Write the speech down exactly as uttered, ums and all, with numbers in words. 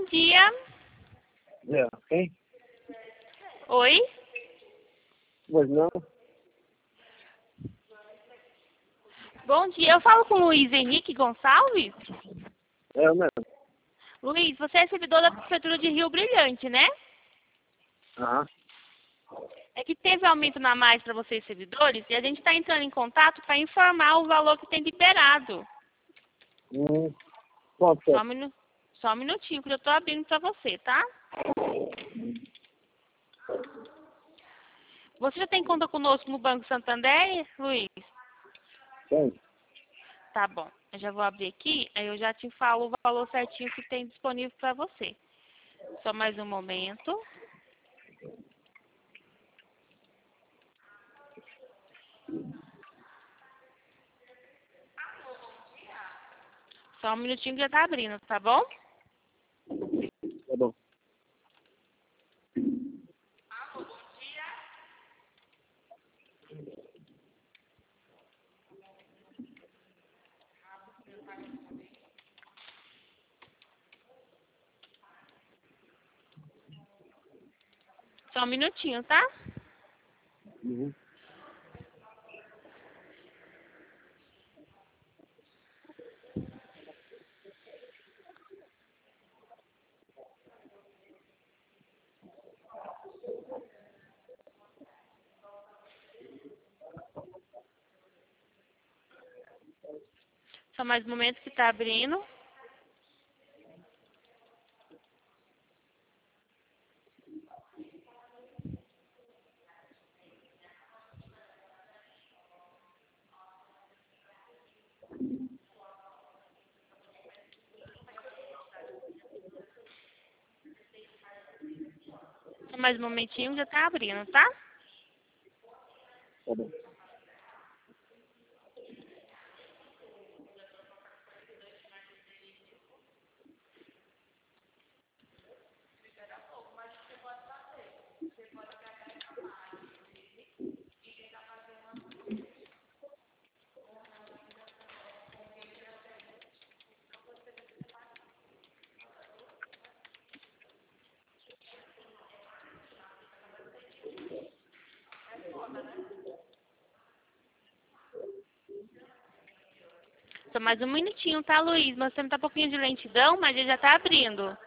dia. É, quem? Oi? Pois não? Bom dia, eu falo com o Luiz Henrique Gonçalves? É, eu mesmo. Luiz, você é servidor da Prefeitura de Rio Brilhante, né? Aham. É que teve aumento na mais para vocês servidores e a gente está entrando em contato para informar o valor que tem liberado. Hum, quanto que é? Só um, minu... Só um minutinho que eu estou abrindo para você, tá? Você já tem conta conosco no Banco Santander, Luiz? Tem? Tá bom. Eu já vou abrir aqui, aí eu já te falo o valor certinho que tem disponível para você. Só mais um momento. Só um minutinho que já tá abrindo, tá bom? Tá bom. Só um minutinho, tá? Uhum. Só mais um momento que tá abrindo. Só mais um momentinho que já tá abrindo, tá? Tá bom. Só mais um minutinho, tá, Luiz? Mas você não tá um pouquinho de lentidão, mas ele já tá abrindo.